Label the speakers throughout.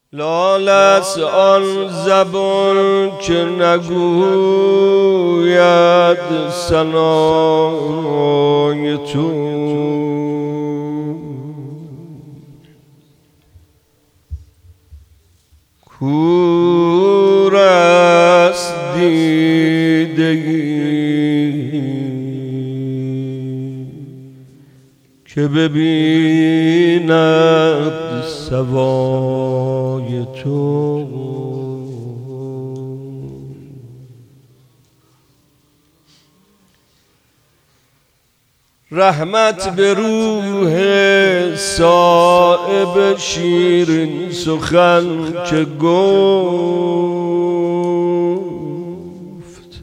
Speaker 1: لال است آن زبان که نگوید ثنای تو، کور است دیدگی که ببیند سوای تو. رحمت به روح صایب شیرین سخن که گفت،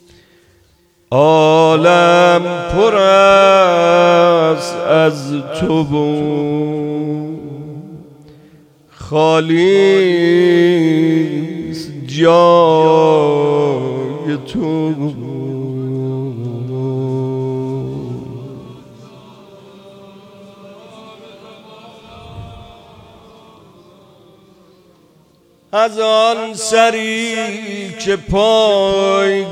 Speaker 1: عالم پر است از تو بود، خالی است جای تو. از آن سری که پای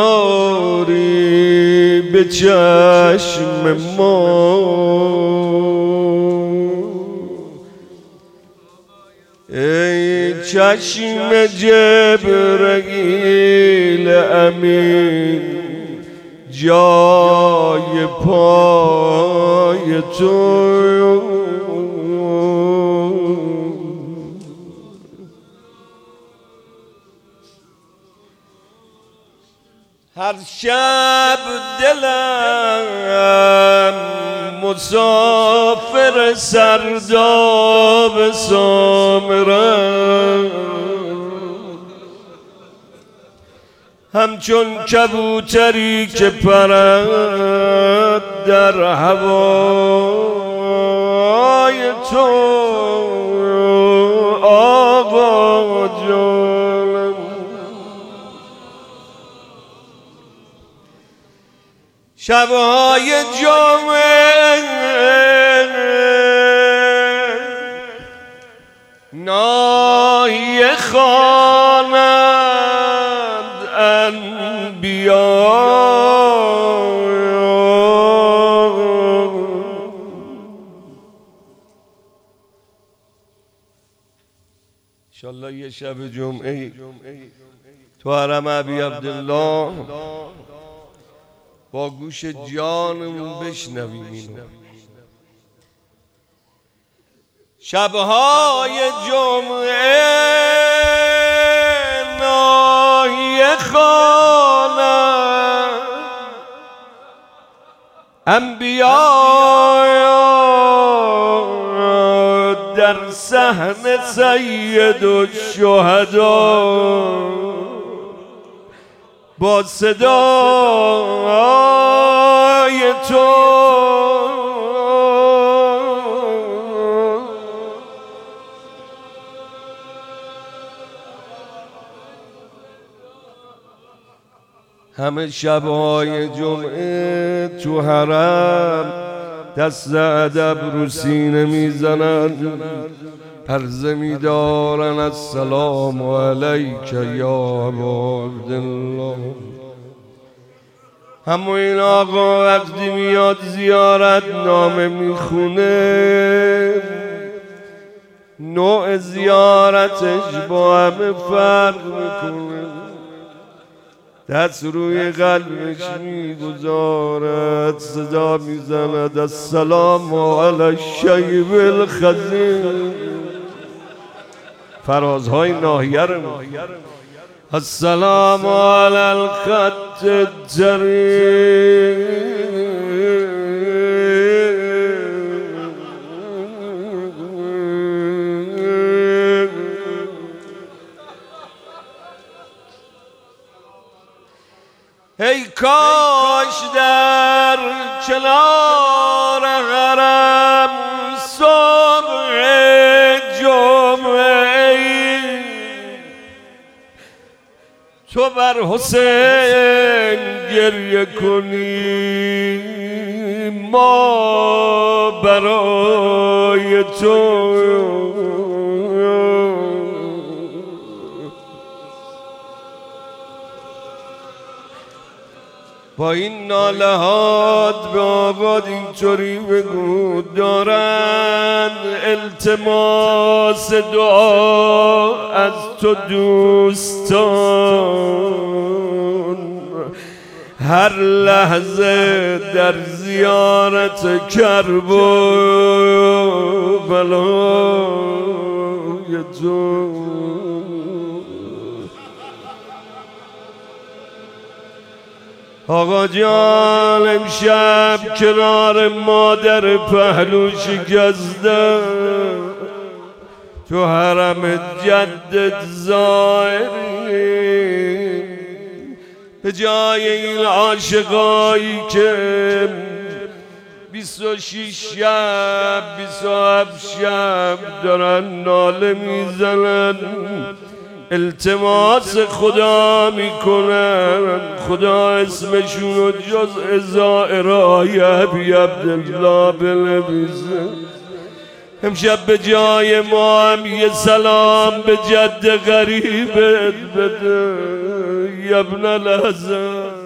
Speaker 1: گذاری به چشم ما، ای چشم جبرئیل امین جای پای تو. هر شب دلم مسافر سرداب سامره، همچون کبوتری که پرد در هوای تو. آقا جانم شبهای جمعه ناحیه خواند انبیا، انشالله یه شب جمعه تو حرم ابی عبدالله با گوش جانمون بشنویم اینو. شبهای جمعه ناحیه خواند انبیا، در صحن سید الشهدا با صدای تو. همه شبهای جمعه تو حرم دست ادب رو سینه میزنن، عرضه می‌دارن السلام علیک یا ابا عبدالله. همون این آقا وقتی میاد زیارت نامه میخونه، نوع زیارتش با همه فرق میکنه. دست روی قلبش میگذارد، صدا میزند السلام علی الشیب الخزین، فرازهای ناحیه رو السلام علی الخط الجری، ای کاش در کنار حرم صبح جمعه تو بر حسین گریه کنی، ما برای تو با این نالهات به آقا اینطوری بگو دارن التماس دعا از تو دوستان، هر لحظه در زیارت کربلای تو. آقا جان امشب کنار مادر پهلو شکسته تو حرم جدت زائری، به جای این عاشقایی که 26 شب 27 شب دارن ناله میزنن التماس خدا میکنن، خدا اسمشونو جز زائرای ابی عبدالله بنویسه. امشب به جای ما هم یه سلام به جد غریبت بده یا ابن الحسن.